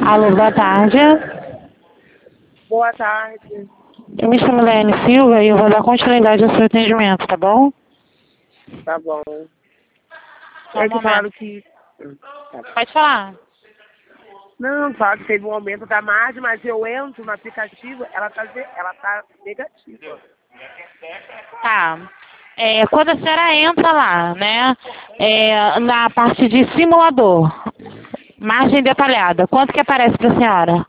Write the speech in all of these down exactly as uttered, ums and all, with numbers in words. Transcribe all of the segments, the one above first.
Alô, boa tarde. Boa tarde. Eu me chamo Leane Silva e eu vou dar continuidade ao seu atendimento, tá bom? Tá bom. Só um É que momento. falaram que... Tá. Pode falar. Não, falaram que teve um aumento da margem, mas eu entro no aplicativo, ela tá, ze- ela tá negativa. Tá. É, quando a senhora entra lá, né, é, na parte de simulador, margem detalhada, quanto que aparece pra senhora?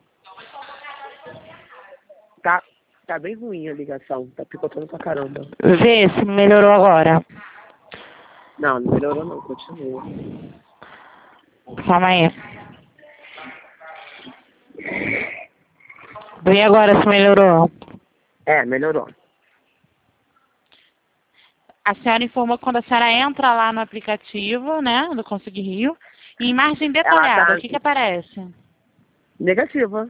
Tá, tá bem ruim a ligação, tá picotando pra caramba. Vê se melhorou agora. Não, não melhorou não, continua. Calma aí. Vê agora se melhorou. É, melhorou. A senhora informou que quando a senhora entra lá no aplicativo, né, do Consegui Rio, em margem Ela detalhada, tá o que que aparece? negativa.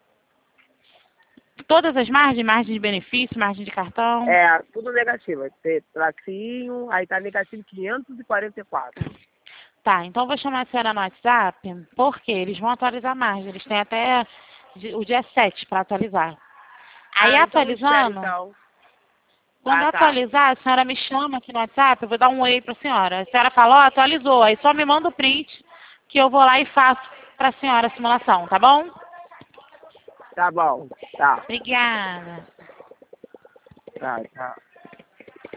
Todas as margens, margem de benefício, margem de cartão. É, tudo negativo. Tem tracinho, aí tá negativo quinhentos e quarenta e quatro. Tá, então eu vou chamar a senhora no WhatsApp, porque eles vão atualizar a margem. Eles têm até di- o dia sete para atualizar. Aí Ah, então eu espero, atualizando, então. quando Ah, tá. atualizar, a senhora me chama aqui no WhatsApp, eu vou dar um oi para a senhora. A senhora falou, ó, atualizou, aí só me manda o print que eu vou lá e faço para a senhora a simulação, tá bom? Tá bom. Tá. Obrigada. Tá, tá.